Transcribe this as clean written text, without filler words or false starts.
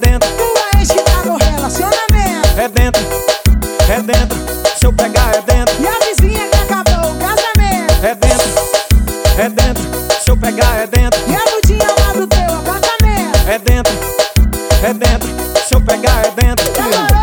dentro. Tua ex que tá no relacionamento. É dentro, é dentro. Se eu pegar é dentro. E a vizinha que acabou o casamento. É dentro, é dentro. Se eu pegar é dentro. E a mudinha lá do teu apartamento. É dentro, é dentro. Se eu pegar é dentro. Demorou.